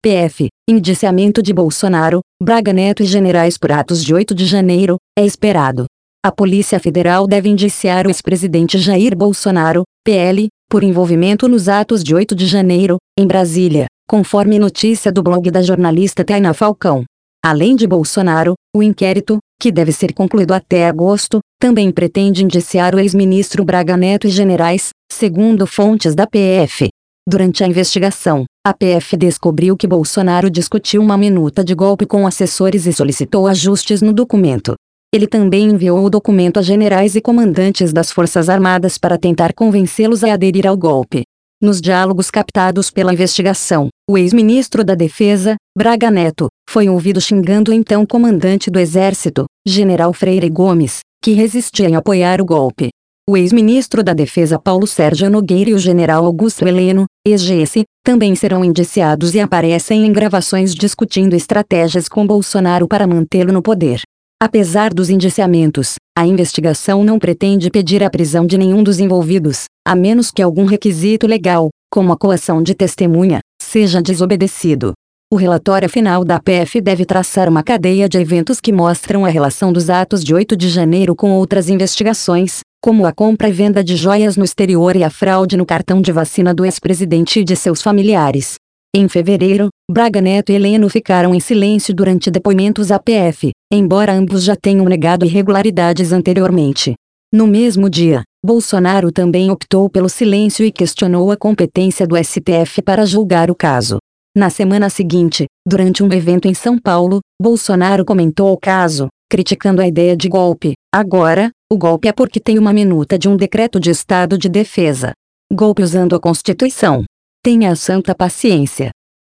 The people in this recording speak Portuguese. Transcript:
PF, indiciamento de Bolsonaro, Braga Neto e generais por atos de 8 de janeiro, é esperado. A Polícia Federal deve indiciar o ex-presidente Jair Bolsonaro, PL, por envolvimento nos atos de 8 de janeiro, em Brasília, conforme notícia do blog da jornalista Tainá Falcão. Além de Bolsonaro, o inquérito, que deve ser concluído até agosto, também pretende indiciar o ex-ministro Braga Neto e generais, segundo fontes da PF. Durante a investigação, a PF descobriu que Bolsonaro discutiu uma minuta de golpe com assessores e solicitou ajustes no documento. Ele também enviou o documento a generais e comandantes das Forças Armadas para tentar convencê-los a aderir ao golpe. Nos diálogos captados pela investigação, o ex-ministro da Defesa, Braga Neto, foi ouvido xingando o então comandante do Exército, General Freire Gomes, que resistia em apoiar o golpe. O ex-ministro da Defesa Paulo Sérgio Nogueira e o general Augusto Heleno, ex-GS, também serão indiciados e aparecem em gravações discutindo estratégias com Bolsonaro para mantê-lo no poder. Apesar dos indiciamentos, a investigação não pretende pedir a prisão de nenhum dos envolvidos, a menos que algum requisito legal, como a coação de testemunha, seja desobedecido. O relatório final da PF deve traçar uma cadeia de eventos que mostram a relação dos atos de 8 de janeiro com outras investigações, como a compra e venda de joias no exterior e a fraude no cartão de vacina do ex-presidente e de seus familiares. Em fevereiro, Braga Neto e Heleno ficaram em silêncio durante depoimentos à PF, embora ambos já tenham negado irregularidades anteriormente. No mesmo dia, Bolsonaro também optou pelo silêncio e questionou a competência do STF para julgar o caso. Na semana seguinte, durante um evento em São Paulo, Bolsonaro comentou o caso, criticando a ideia de golpe. Agora, o golpe é porque tem uma minuta de um decreto de estado de defesa. Golpe usando a Constituição. Tenha a santa paciência.